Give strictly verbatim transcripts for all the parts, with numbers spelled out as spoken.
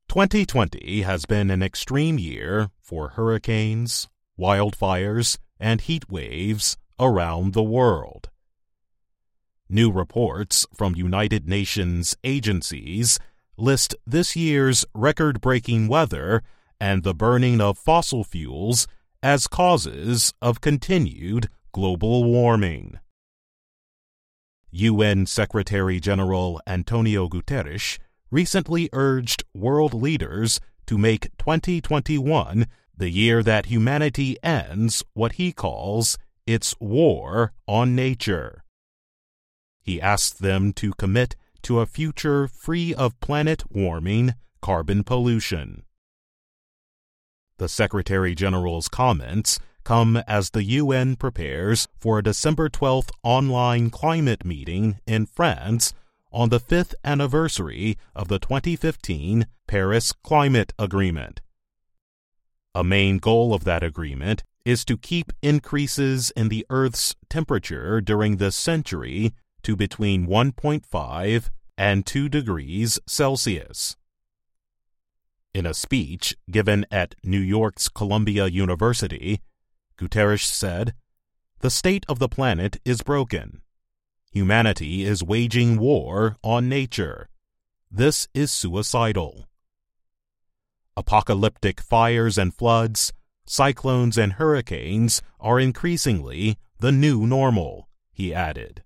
twenty twenty has been an extreme year for hurricanes, wildfires, and heat waves around the world. New reports from United Nations agencies list this year's record-breaking weather and the burning of fossil fuels as causes of continued global warming. U N Secretary-General Antonio Guterres recently urged world leaders to make twenty twenty-one the year that humanity ends what he calls its war on nature. He asked them to commit to a future free of planet-warming carbon pollution. The Secretary-General's comments come as the U N prepares for a December twelfth online climate meeting in France on the fifth anniversary of the twenty fifteen Paris Climate Agreement. A main goal of that agreement is to keep increases in the Earth's temperature during this century to between one point five and two degrees Celsius. In a speech given at New York's Columbia University, Guterres said, "The state of the planet is broken. Humanity is waging war on nature. This is suicidal. Apocalyptic fires and floods, cyclones and hurricanes are increasingly the new normal," he added.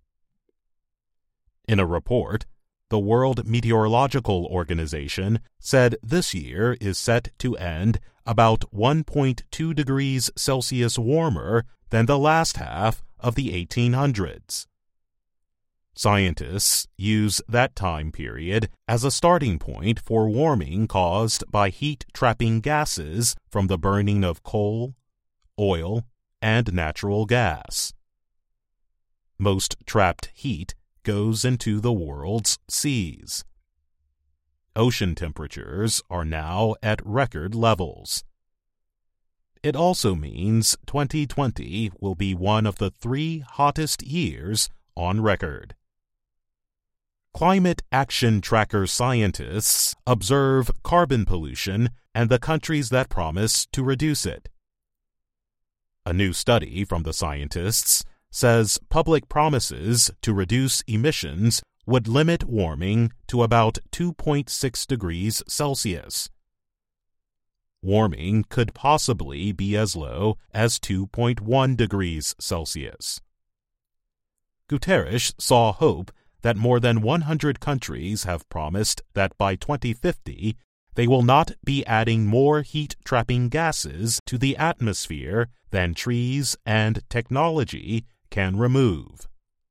In a report, the World Meteorological Organization said this year is set to end about one point two degrees Celsius warmer than the last half of the eighteen hundreds. Scientists use that time period as a starting point for warming caused by heat-trapping gases from the burning of coal, oil, and natural gas. Most trapped heat goes into the world's seas. Ocean temperatures are now at record levels. It also means twenty twenty will be one of the three hottest years on record. Climate Action Tracker scientists observe carbon pollution and the countries that promise to reduce it. A new study from the scientists says public promises to reduce emissions would limit warming to about two point six degrees Celsius. Warming could possibly be as low as two point one degrees Celsius. Guterres saw hope that more than one hundred countries have promised that by twenty fifty they will not be adding more heat-trapping gases to the atmosphere than trees and technology can remove.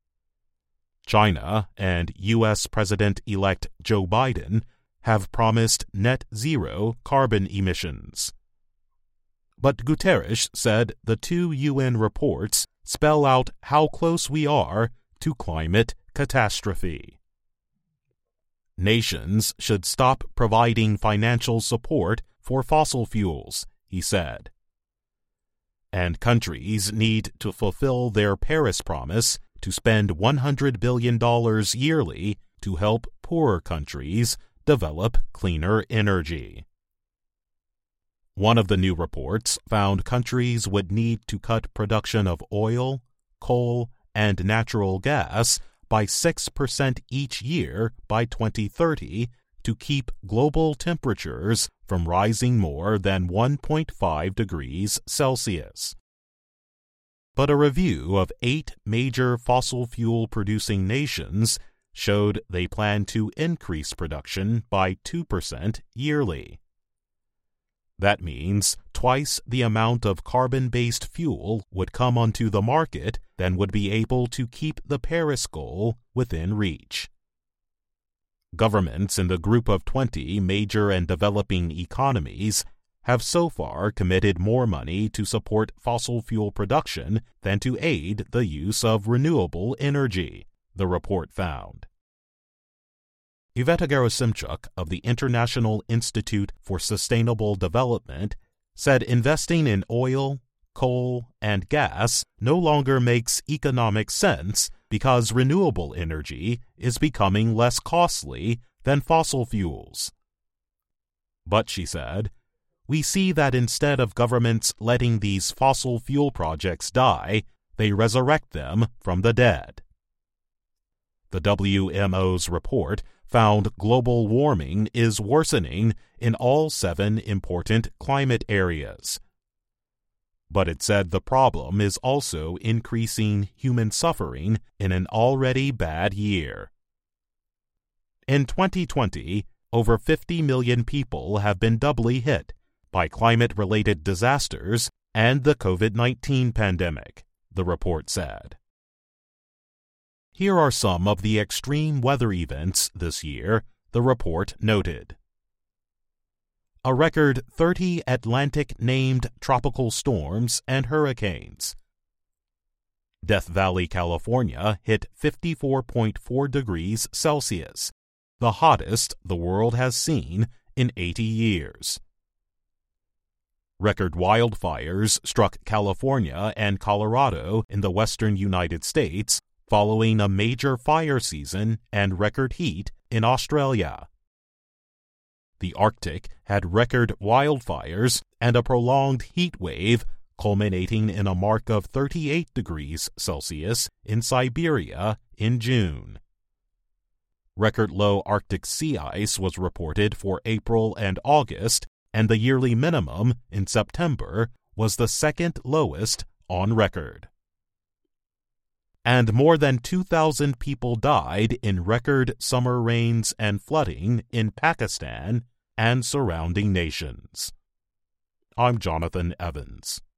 China and U S President-elect Joe Biden have promised net zero carbon emissions. But Guterres said the two U N reports spell out how close we are to climate catastrophe. Nations should stop providing financial support for fossil fuels, he said. And countries need to fulfill their Paris promise to spend one hundred billion dollars yearly to help poorer countries develop cleaner energy. One of the new reports found countries would need to cut production of oil, coal, and natural gas by six percent each year by twenty thirty to keep global temperatures from rising more than one point five degrees Celsius. But a review of eight major fossil fuel-producing nations showed they plan to increase production by two percent yearly. That means twice the amount of carbon-based fuel would come onto the market than would be able to keep the Paris goal within reach. Governments in the group of twenty major and developing economies have so far committed more money to support fossil fuel production than to aid the use of renewable energy, the report found. Iveta Gerasimchuk of the International Institute for Sustainable Development said investing in oil, coal, and gas no longer makes economic sense because renewable energy is becoming less costly than fossil fuels. But, she said, we see that instead of governments letting these fossil fuel projects die, they resurrect them from the dead. The W M O's report found global warming is worsening in all seven important climate areas. But it said the problem is also increasing human suffering in an already bad year. In twenty twenty, over fifty million people have been doubly hit by climate-related disasters and the COVID nineteen pandemic, the report said. Here are some of the extreme weather events this year, the report noted. A record thirty Atlantic-named tropical storms and hurricanes. Death Valley, California hit fifty-four point four degrees Celsius, the hottest the world has seen in eighty years. Record wildfires struck California and Colorado in the western United States following a major fire season and record heat in Australia. The Arctic had record wildfires and a prolonged heat wave culminating in a mark of thirty-eight degrees Celsius in Siberia in June. Record low Arctic sea ice was reported for April and August, and the yearly minimum in September was the second lowest on record. And more than two thousand people died in record summer rains and flooding in Pakistan and surrounding nations. I'm Jonathan Evans.